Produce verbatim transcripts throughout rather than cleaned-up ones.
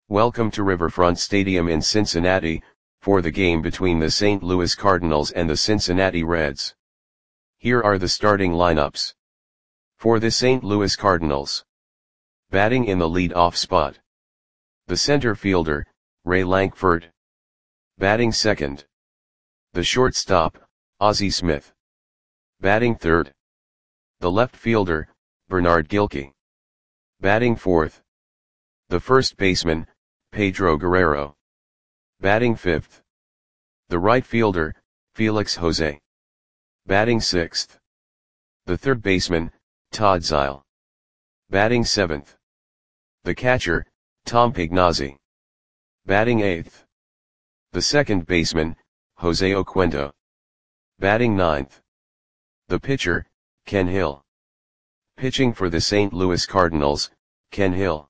Welcome to Riverfront Stadium in Cincinnati, for the game between the Saint Louis Cardinals and the Cincinnati Reds. Here are the starting lineups. For the Saint Louis Cardinals. Batting in the lead-off spot. The center fielder, Ray Lankford. Batting second. The shortstop, Ozzie Smith. Batting third. The left fielder, Bernard Gilkey. Batting fourth. The first baseman, Pedro Guerrero. Batting fifth. The right fielder, Felix Jose. Batting sixth. The third baseman, Todd Zeile. Batting seventh. The catcher, Tom Pignazzi. Batting eighth. The second baseman, Jose Oquendo. Batting ninth. The pitcher, Ken Hill. Pitching for the Saint Louis Cardinals, Ken Hill.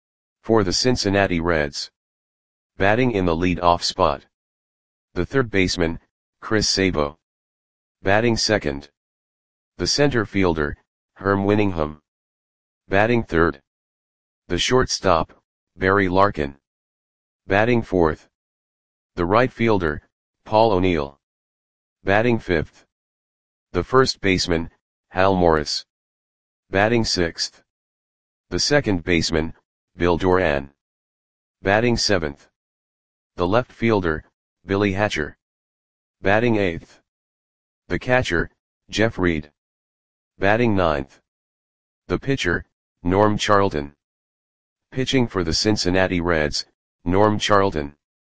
For the Cincinnati Reds. Batting in the lead-off spot. The third baseman, Chris Sabo. Batting second. The center fielder, Herm Winningham. Batting third. The shortstop, Barry Larkin. Batting fourth. The right fielder, Paul O'Neill. Batting fifth. The first baseman, Hal Morris. Batting sixth. The second baseman, Bill Doran. Batting seventh. The left fielder, Billy Hatcher. Batting eighth. The catcher, Jeff Reed. Batting ninth. The pitcher, Norm Charlton. Pitching for the Cincinnati Reds, Norm Charlton.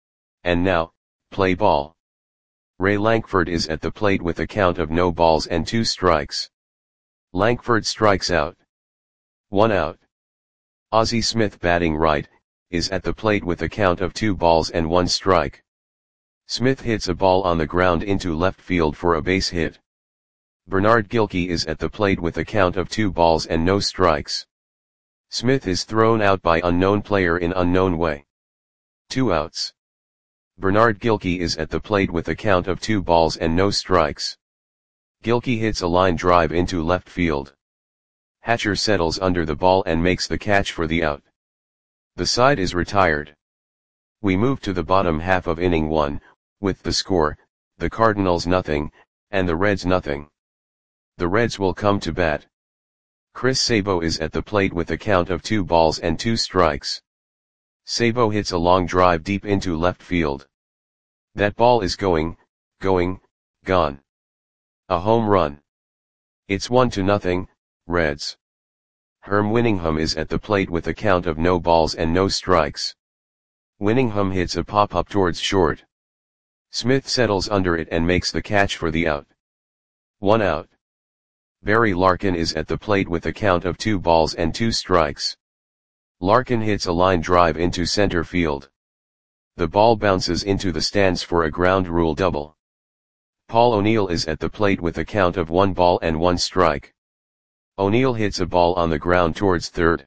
And now, play ball. Ray Lankford is at the plate with a count of no balls and two strikes. Lankford strikes out. One out. Ozzie Smith, batting right, is at the plate with a count of two balls and one strike. Smith hits a ball on the ground into left field for a base hit. Bernard Gilkey is at the plate with a count of two balls and no strikes. Smith is thrown out by unknown player in unknown way. Two outs. Bernard Gilkey is at the plate with a count of two balls and no strikes. Gilkey hits a line drive into left field. Hatcher settles under the ball and makes the catch for the out. The side is retired. We move to the bottom half of inning one, with the score, the Cardinals nothing, and the Reds nothing. The Reds will come to bat. Chris Sabo is at the plate with a count of two balls and two strikes. Sabo hits a long drive deep into left field. That ball is going, going, gone. A home run. It's one to nothing, Reds. Herm Winningham is at the plate with a count of no balls and no strikes. Winningham hits a pop-up towards short. Smith settles under it and makes the catch for the out. One out. Barry Larkin is at the plate with a count of two balls and two strikes. Larkin hits a line drive into center field. The ball bounces into the stands for a ground rule double. Paul O'Neill is at the plate with a count of one ball and one strike. O'Neill hits a ball on the ground towards third.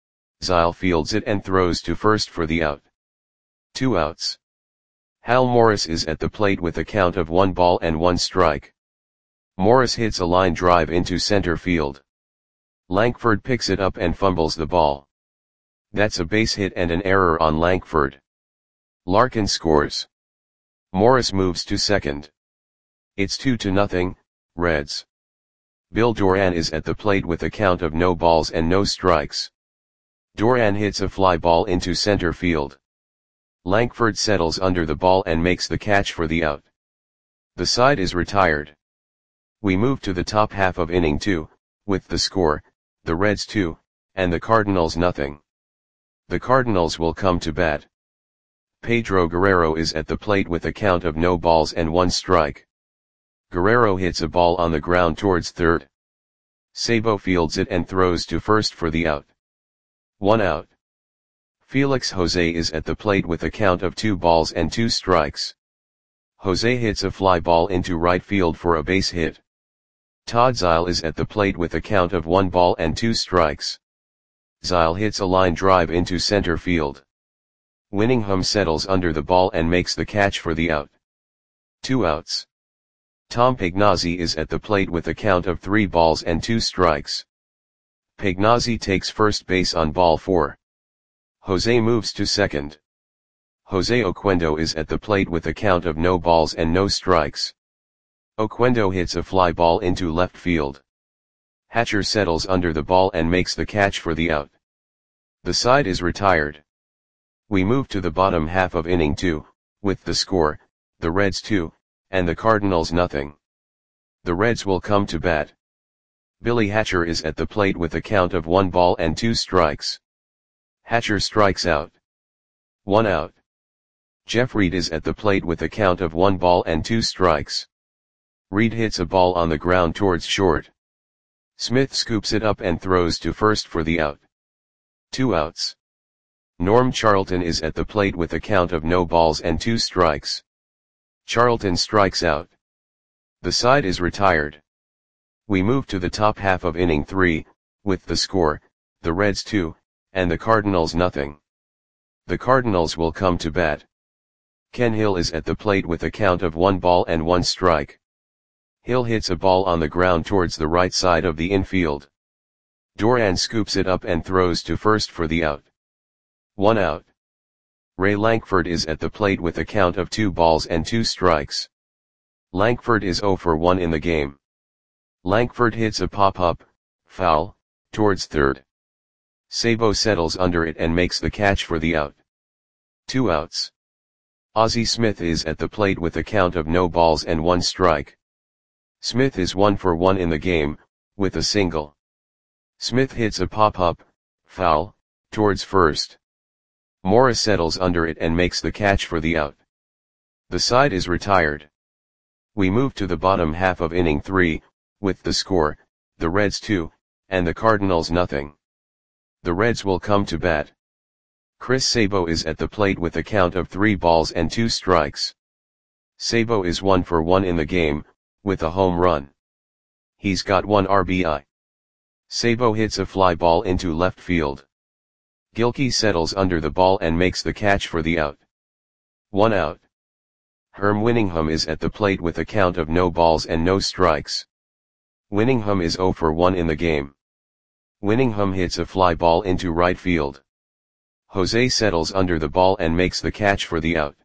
Zeile fields it and throws to first for the out. Two outs. Hal Morris is at the plate with a count of one ball and one strike. Morris hits a line drive into center field. Lankford picks it up and fumbles the ball. That's a base hit and an error on Lankford. Larkin scores. Morris moves to second. It's two to nothing, Reds. Bill Doran is at the plate with a count of no balls and no strikes. Doran hits a fly ball into center field. Lankford settles under the ball and makes the catch for the out. The side is retired. We move to the top half of inning two, with the score, the Reds two, and the Cardinals nothing. The Cardinals will come to bat. Pedro Guerrero is at the plate with a count of no balls and one strike. Guerrero hits a ball on the ground towards third. Sabo fields it and throws to first for the out. One out. Felix Jose is at the plate with a count of two balls and two strikes. Jose hits a fly ball into right field for a base hit. Todd Zeile is at the plate with a count of one ball and two strikes. Zeile hits a line drive into center field. Winningham settles under the ball and makes the catch for the out. Two outs. Tom Pignazzi is at the plate with a count of three balls and two strikes. Pignazzi takes first base on ball four. Jose moves to second. Jose Oquendo is at the plate with a count of no balls and no strikes. Oquendo hits a fly ball into left field. Hatcher settles under the ball and makes the catch for the out. The side is retired. We move to the bottom half of inning two, with the score, the Reds two, and the Cardinals nothing. The Reds will come to bat. Billy Hatcher is at the plate with a count of one ball and two strikes. Hatcher strikes out. One out. Jeff Reed is at the plate with a count of one ball and two strikes. Reed hits a ball on the ground towards short. Smith scoops it up and throws to first for the out. Two outs. Norm Charlton is at the plate with a count of no balls and two strikes. Charlton strikes out. The side is retired. We move to the top half of inning three, with the score, the Reds two, and the Cardinals nothing. The Cardinals will come to bat. Ken Hill is at the plate with a count of one ball and one strike. Hill hits a ball on the ground towards the right side of the infield. Doran scoops it up and throws to first for the out. One out. Ray Lankford is at the plate with a count of two balls and two strikes. Lankford is zero for one in the game. Lankford hits a pop-up, foul, towards third. Sabo settles under it and makes the catch for the out. Two outs. Ozzie Smith is at the plate with a count of no balls and one strike. Smith is one for one in the game, with a single. Smith hits a pop-up, foul, towards first. Morris settles under it and makes the catch for the out. The side is retired. We move to the bottom half of inning three, with the score, the Reds two, and the Cardinals nothing. The Reds will come to bat. Chris Sabo is at the plate with a count of three balls and two strikes. Sabo is one for one in the game, with a home run. He's got one R B I. Sabo hits a fly ball into left field. Gilkey settles under the ball and makes the catch for the out. One out. Herm Winningham is at the plate with a count of no balls and no strikes. Winningham is zero for one in the game. Winningham hits a fly ball into right field. Jose settles under the ball and makes the catch for the out.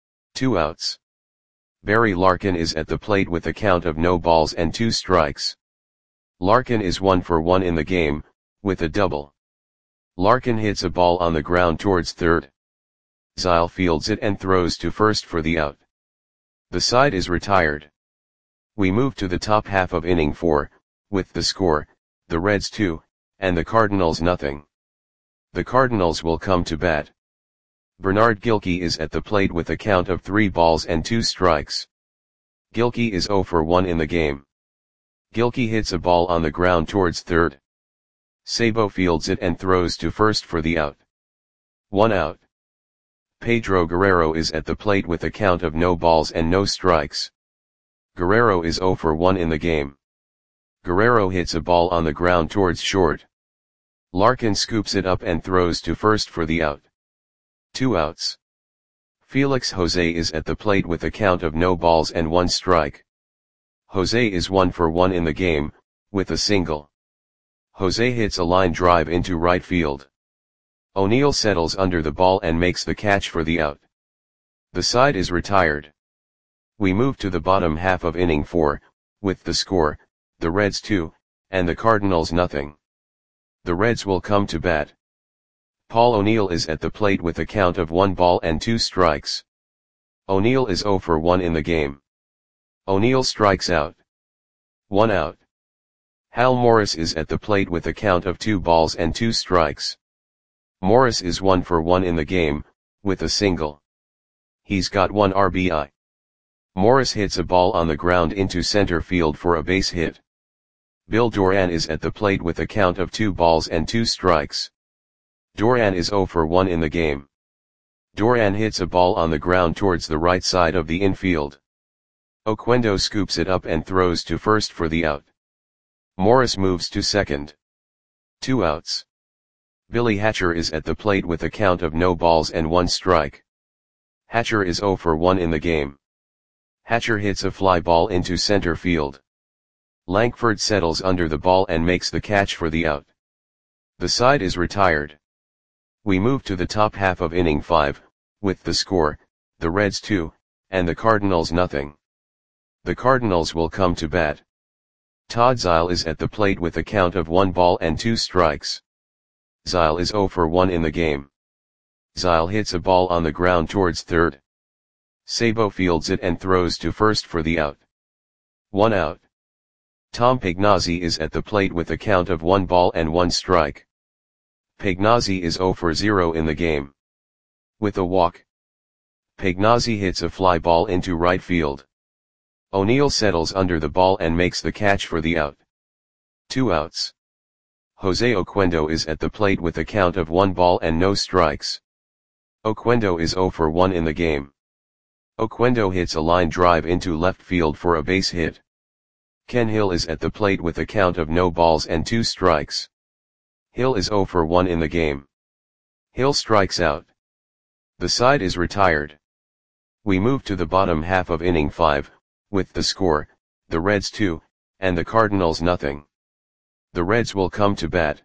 Two outs. Barry Larkin is at the plate with a count of no balls and two strikes. Larkin is one for one in the game, with a double. Larkin hits a ball on the ground towards third. Zile fields it and throws to first for the out. The side is retired. We move to the top half of inning four, with the score, the Reds two, and the Cardinals nothing. The Cardinals will come to bat. Bernard Gilkey is at the plate with a count of three balls and two strikes. Gilkey is zero for one in the game. Gilkey hits a ball on the ground towards third. Sabo fields it and throws to first for the out. One out. Pedro Guerrero is at the plate with a count of no balls and no strikes. Guerrero is zero for one in the game. Guerrero hits a ball on the ground towards short. Larkin scoops it up and throws to first for the out. Two outs. Felix Jose is at the plate with a count of no balls and one strike. Jose is one for one in the game, with a single. Jose hits a line drive into right field. O'Neill settles under the ball and makes the catch for the out. The side is retired. We move to the bottom half of inning four, with the score, the Reds two, and the Cardinals nothing. The Reds will come to bat. Paul O'Neill is at the plate with a count of one ball and two strikes. O'Neill is zero for one in the game. O'Neill strikes out. One out. Hal Morris is at the plate with a count of two balls and two strikes. Morris is one for one in the game, with a single. He's got one R B I. Morris hits a ball on the ground into center field for a base hit. Bill Doran is at the plate with a count of two balls and two strikes. Doran is zero for one in the game. Doran hits a ball on the ground towards the right side of the infield. Oquendo scoops it up and throws to first for the out. Morris moves to second. Two outs. Billy Hatcher is at the plate with a count of no balls and one strike. Hatcher is zero for one in the game. Hatcher hits a fly ball into center field. Lankford settles under the ball and makes the catch for the out. The side is retired. We move to the top half of inning five, with the score, the Reds two, and the Cardinals nothing. The Cardinals will come to bat. Todd Zeile is at the plate with a count of one ball and two strikes. Zeile is oh for one in the game. Zeile hits a ball on the ground towards third. Sabo fields it and throws to first for the out. One out. Tom Pagnozzi is at the plate with a count of one ball and one strike. Pagnozzi is oh for zero in the game. With a walk, Pagnozzi hits a fly ball into right field. O'Neill settles under the ball and makes the catch for the out. Two outs. Jose Oquendo is at the plate with a count of one ball and no strikes. Oquendo is oh for one in the game. Oquendo hits a line drive into left field for a base hit. Ken Hill is at the plate with a count of no balls and two strikes. Hill is oh for one in the game. Hill strikes out. The side is retired. We move to the bottom half of inning five, with the score, the Reds two, and the Cardinals nothing. The Reds will come to bat.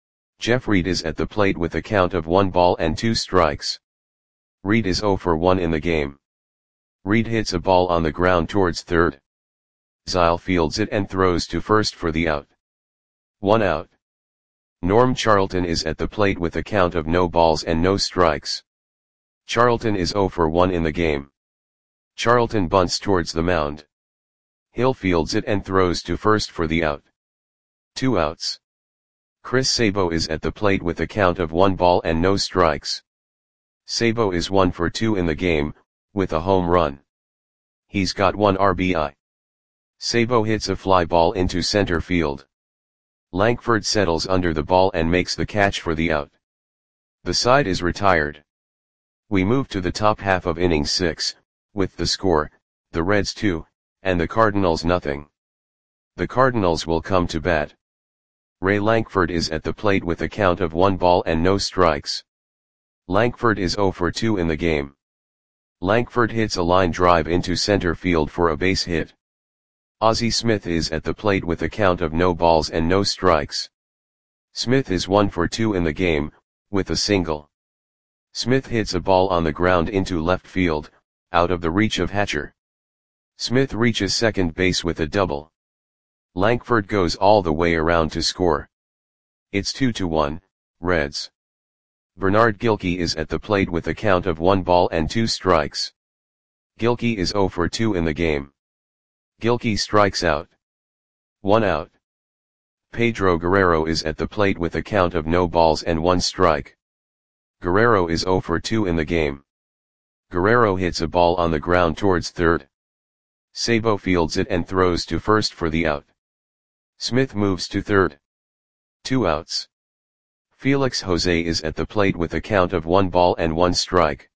Jeff Reed is at the plate with a count of one ball and two strikes. Reed is oh for one in the game. Reed hits a ball on the ground towards third. Zeile fields it and throws to first for the out. One out. Norm Charlton is at the plate with a count of no balls and no strikes. Charlton is oh for one in the game. Charlton bunts towards the mound. Hill fields it and throws to first for the out. Two outs. Chris Sabo is at the plate with a count of one ball and no strikes. Sabo is one for two in the game, with a home run. He's got one R B I. Sabo hits a fly ball into center field. Lankford settles under the ball and makes the catch for the out. The side is retired. We move to the top half of inning six, with the score, the Reds two, and the Cardinals nothing. The Cardinals will come to bat. Ray Lankford is at the plate with a count of one ball and no strikes. Lankford is oh for two in the game. Lankford hits a line drive into center field for a base hit. Ozzie Smith is at the plate with a count of no balls and no strikes. Smith is one for two in the game, with a single. Smith hits a ball on the ground into left field, out of the reach of Hatcher. Smith reaches second base with a double. Lankford goes all the way around to score. It's two to one, Reds. Bernard Gilkey is at the plate with a count of one ball and two strikes. Gilkey is oh for two in the game. Gilkey strikes out. One out. Pedro Guerrero is at the plate with a count of no balls and one strike. Guerrero is oh for two in the game. Guerrero hits a ball on the ground towards third. Sabo fields it and throws to first for the out. Smith moves to third. Two outs. Felix Jose is at the plate with a count of one ball and one strike.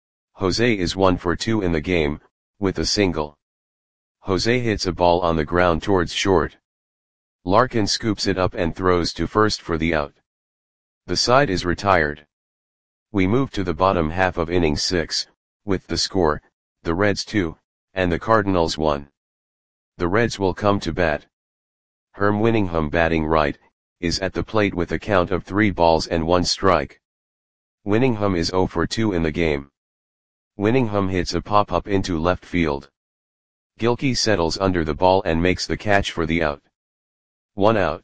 Jose is one for two in the game, with a single. Jose hits a ball on the ground towards short. Larkin scoops it up and throws to first for the out. The side is retired. We move to the bottom half of inning six, with the score, the Reds two, and the Cardinals one. The Reds will come to bat. Herm Winningham, batting right, is at the plate with a count of three balls and one strike. Winningham is oh for two in the game. Winningham hits a pop-up into left field. Gilkey settles under the ball and makes the catch for the out. One out.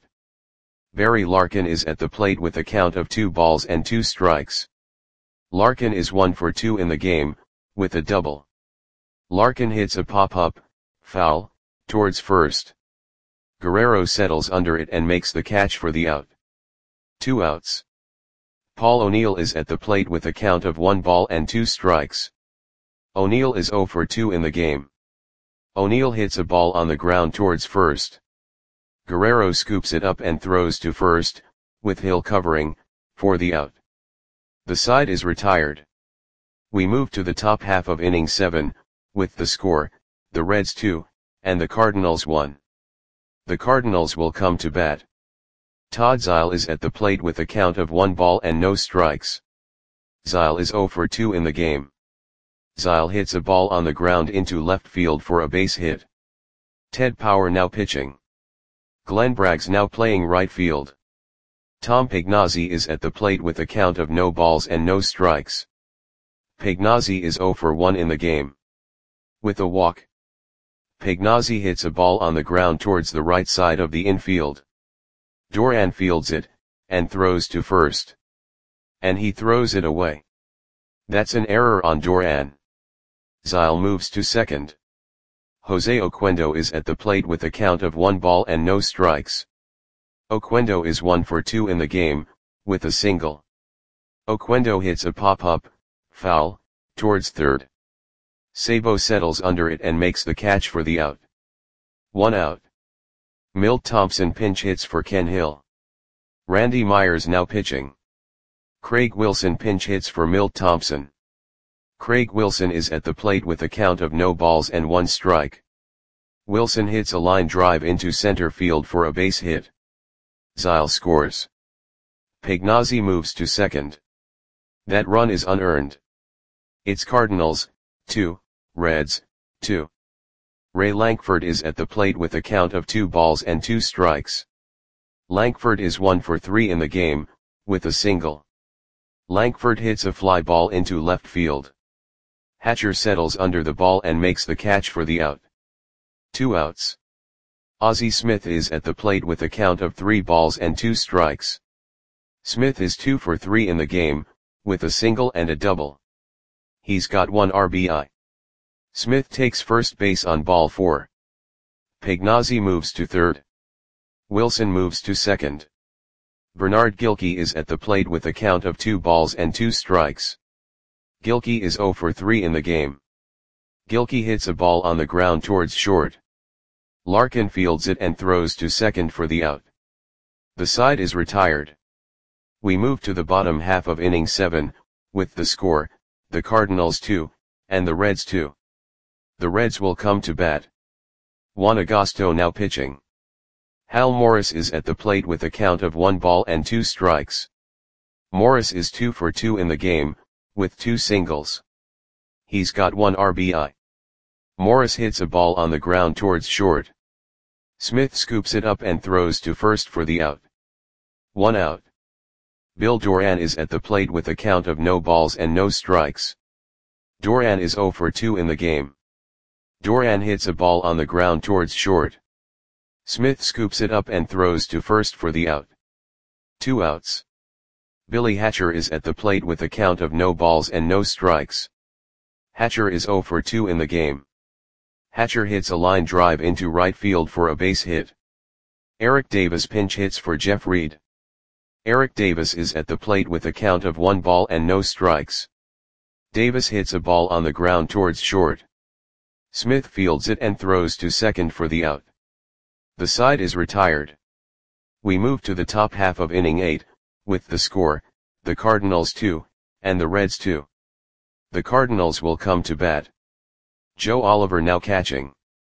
Barry Larkin is at the plate with a count of two balls and two strikes. Larkin is one for two in the game, with a double. Larkin hits a pop-up, foul, towards first. Guerrero settles under it and makes the catch for the out. Two outs. Paul O'Neill is at the plate with a count of one ball and two strikes. O'Neill is oh for two in the game. O'Neill hits a ball on the ground towards first. Guerrero scoops it up and throws to first, with Hill covering, for the out. The side is retired. We move to the top half of inning seven, with the score, the Reds two, and the Cardinals one. The Cardinals will come to bat. Todd Zeile is at the plate with a count of one ball and no strikes. Zeile is oh for two in the game. Zeile hits a ball on the ground into left field for a base hit. Ted Power now pitching. Glenn Braggs now playing right field. Tom Pagnozzi is at the plate with a count of no balls and no strikes. Pagnozzi is zero for one in the game. With a walk, Pagnozzi hits a ball on the ground towards the right side of the infield. Duran fields it, and throws to first. And he throws it away. That's an error on Duran. Zile moves to second. Jose Oquendo is at the plate with a count of one ball and no strikes. Oquendo is one for two in the game, with a single. Oquendo hits a pop-up, foul, towards third. Sabo settles under it and makes the catch for the out. One out. Milt Thompson pinch hits for Ken Hill. Randy Myers now pitching. Craig Wilson pinch hits for Milt Thompson. Craig Wilson is at the plate with a count of no balls and one strike. Wilson hits a line drive into center field for a base hit. Zile scores. Pagnozzi moves to second. That run is unearned. It's Cardinals, two, Reds, two. Ray Lankford is at the plate with a count of two balls and two strikes. Lankford is one for three in the game, with a single. Lankford hits a fly ball into left field. Hatcher settles under the ball and makes the catch for the out. Two outs. Ozzie Smith is at the plate with a count of three balls and two strikes. Smith is two for three in the game, with a single and a double. He's got one R B I. Smith takes first base on ball four. Pagnozzi moves to third. Wilson moves to second. Bernard Gilkey is at the plate with a count of two balls and two strikes. Gilkey is zero for three in the game. Gilkey hits a ball on the ground towards short. Larkin fields it and throws to second for the out. The side is retired. We move to the bottom half of inning seven, with the score, the Cardinals two, and the Reds two. The Reds will come to bat. Juan Agosto now pitching. Hal Morris is at the plate with a count of one ball and two strikes. Morris is two for two in the game, with two singles. He's got one R B I. Morris hits a ball on the ground towards short. Smith scoops it up and throws to first for the out. One out. Bill Duran is at the plate with a count of no balls and no strikes. Duran is zero for two in the game. Duran hits a ball on the ground towards short. Smith scoops it up and throws to first for the out. Two outs. Billy Hatcher is at the plate with a count of no balls and no strikes. Hatcher is zero for two in the game. Hatcher hits a line drive into right field for a base hit. Eric Davis pinch hits for Jeff Reed. Eric Davis is at the plate with a count of one ball and no strikes. Davis hits a ball on the ground towards short. Smith fields it and throws to second for the out. The side is retired. We move to the top half of inning eight, with the score, the Cardinals two, and the Reds two. The Cardinals will come to bat. Joe Oliver now catching.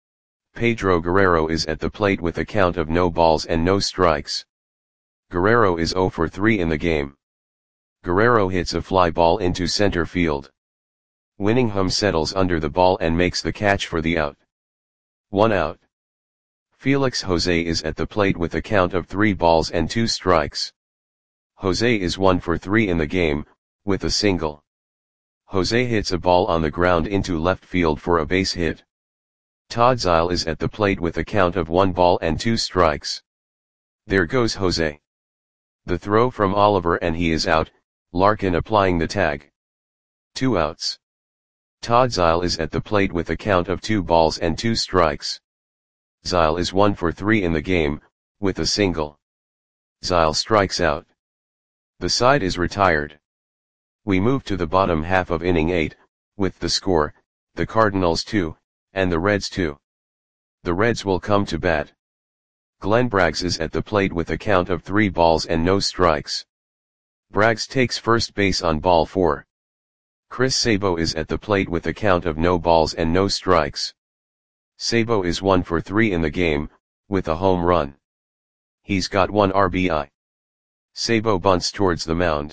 Pedro Guerrero is at the plate with a count of no balls and no strikes. Guerrero is zero for three in the game. Guerrero hits a fly ball into center field. Winningham settles under the ball and makes the catch for the out. One out. Felix Jose is at the plate with a count of three balls and two strikes. Jose is one for three in the game, with a single. Jose hits a ball on the ground into left field for a base hit. Todd Zile is at the plate with a count of one ball and two strikes. There goes Jose. The throw from Oliver and he is out, Larkin applying the tag. Two outs. Todd Zile is at the plate with a count of two balls and two strikes. Zile is one for three in the game, with a single. Zile strikes out. The side is retired. We move to the bottom half of inning eight, with the score, the Cardinals two, and the Reds two. The Reds will come to bat. Glenn Braggs is at the plate with a count of three balls and no strikes. Braggs takes first base on ball four. Chris Sabo is at the plate with a count of no balls and no strikes. Sabo is one for three in the game, with a home run. He's got one R B I. Sabo bunts towards the mound.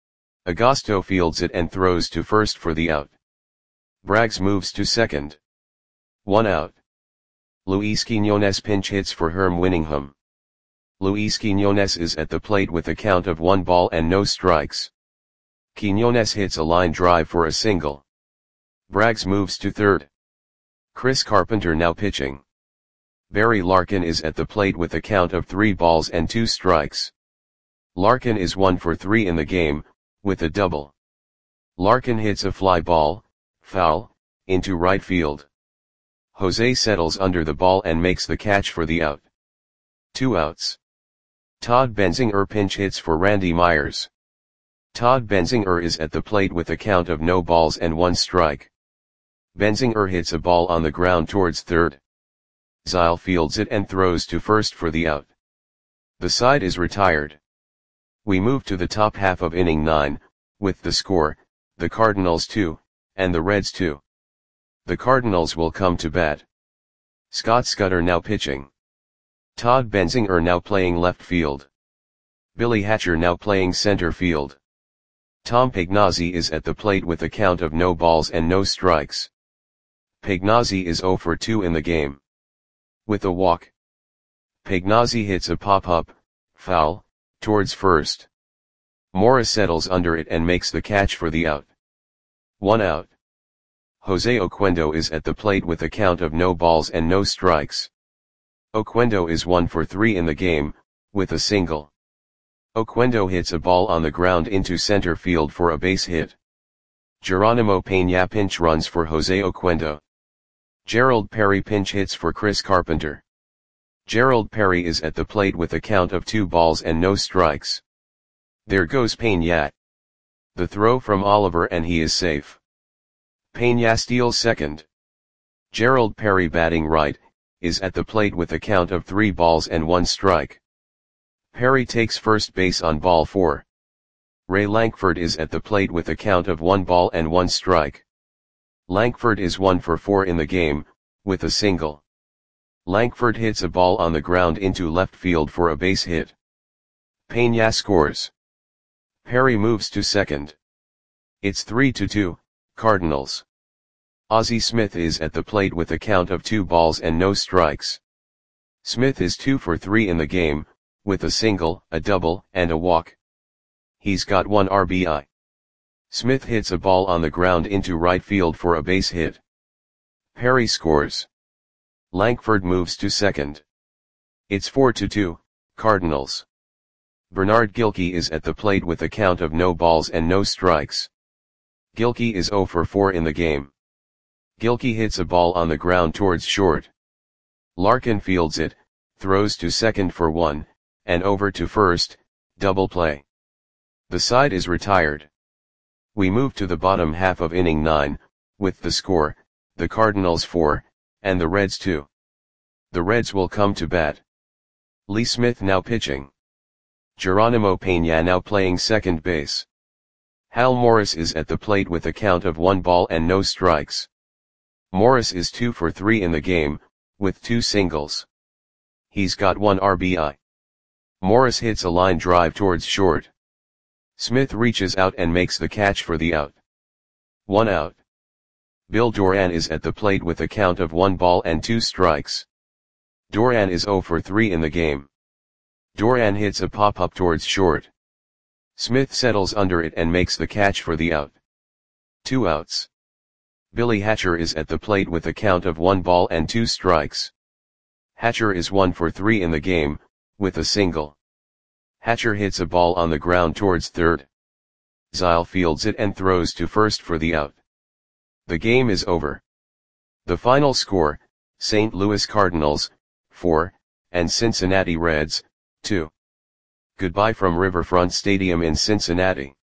Agosto fields it and throws to first for the out. Braggs moves to second. One out. Luis Quiñones pinch hits for Herm Winningham. Luis Quiñones is at the plate with a count of one ball and no strikes. Quiñones hits a line drive for a single. Braggs moves to third. Chris Carpenter now pitching. Barry Larkin is at the plate with a count of three balls and two strikes. Larkin is one for three in the game, with a double. Larkin hits a fly ball, foul, into right field. Jose settles under the ball and makes the catch for the out. Two outs. Todd Benzinger pinch hits for Randy Myers. Todd Benzinger is at the plate with a count of no balls and one strike. Benzinger hits a ball on the ground towards third. Zile fields it and throws to first for the out. The side is retired. We move to the top half of inning nine, with the score, the Cardinals two, and the Reds two. The Cardinals will come to bat. Scott Scudder now pitching. Todd Benzinger now playing left field. Billy Hatcher now playing center field. Tom Pagnozzi is at the plate with a count of no balls and no strikes. Pagnozzi is oh for two in the game. With a walk. Pagnozzi hits a pop-up, foul, towards first. Morris settles under it and makes the catch for the out. One out. Jose Oquendo is at the plate with a count of no balls and no strikes. Oquendo is one for three in the game, with a single. Oquendo hits a ball on the ground into center field for a base hit. Geronimo Peña pinch runs for Jose Oquendo. Gerald Perry pinch hits for Chris Carpenter. Gerald Perry is at the plate with a count of two balls and no strikes. There goes Peña. The throw from Oliver and he is safe. Peña steals second. Gerald Perry batting right, is at the plate with a count of three balls and one strike. Perry takes first base on ball four. Ray Lankford is at the plate with a count of one ball and one strike. Lankford is one for four in the game, with a single. Lankford hits a ball on the ground into left field for a base hit. Peña scores. Perry moves to second. It's three to two, Cardinals. Ozzie Smith is at the plate with a count of two balls and no strikes. Smith is two for three in the game, with a single, a double, and a walk. He's got one R B I. Smith hits a ball on the ground into right field for a base hit. Perry scores. Lankford moves to second. It's four to two, Cardinals. Bernard Gilkey is at the plate with a count of no balls and no strikes. Gilkey is oh for four in the game. Gilkey hits a ball on the ground towards short. Larkin fields it, throws to second for one, and over to first, double play. The side is retired. We move to the bottom half of inning nine, with the score, the Cardinals four, and the Reds two. The Reds will come to bat. Lee Smith now pitching. Geronimo Peña now playing second base. Hal Morris is at the plate with a count of one ball and no strikes. Morris is two for three in the game, with two singles. He's got one R B I. Morris hits a line drive towards short. Smith reaches out and makes the catch for the out. One out. Bill Doran is at the plate with a count of one ball and two strikes. Doran is oh for three in the game. Doran hits a pop-up towards short. Smith settles under it and makes the catch for the out. Two outs. Billy Hatcher is at the plate with a count of one ball and two strikes. Hatcher is one for three in the game, with a single. Hatcher hits a ball on the ground towards third. Zile fields it and throws to first for the out. The game is over. The final score, Saint Louis Cardinals, four, and Cincinnati Reds, two. Goodbye from Riverfront Stadium in Cincinnati.